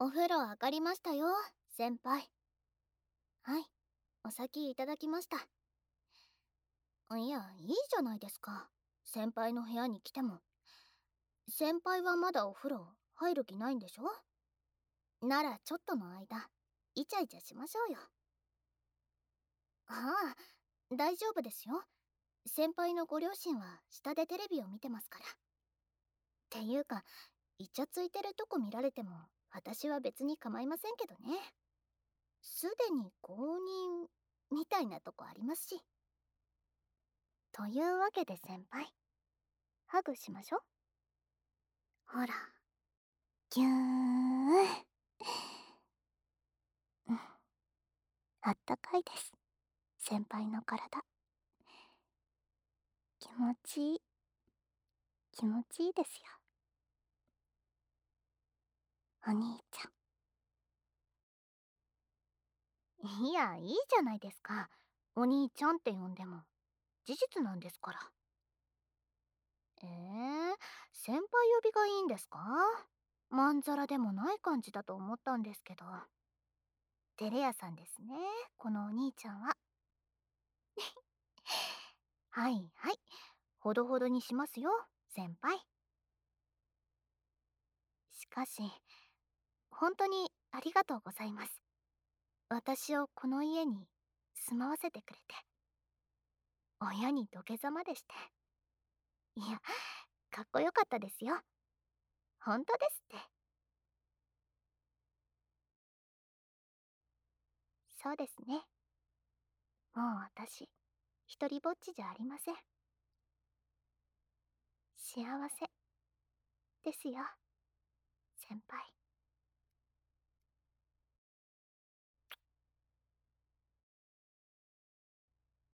お風呂上がりましたよ、先輩。はい、お先いただきました。いや、いいじゃないですか。先輩の部屋に来ても。先輩はまだお風呂入る気ないんでしょ？ならちょっとの間、イチャイチャしましょうよ。ああ、大丈夫ですよ。先輩のご両親は下でテレビを見てますから。っていうか、イチャついてるとこ見られても、私は別に構いませんけどね。すでに公認みたいなとこありますし。というわけで先輩、ハグしましょ。ほら、ぎゅーん。うん、あったかいです。先輩の体。気持ちいい。気持ちいいですよ。お兄ちゃん。いや、いいじゃないですか。お兄ちゃんって呼んでも。事実なんですから。先輩呼びがいいんですか？まんざらでもない感じだと思ったんですけど。照れ屋さんですね、このお兄ちゃんは。はいはい。ほどほどにしますよ、先輩。しかし、本当にありがとうございます。私をこの家に住まわせてくれて。親に土下座までして。いや、かっこよかったですよ。本当ですって。そうですね。もう私、一人ぼっちじゃありません。幸せですよ、先輩。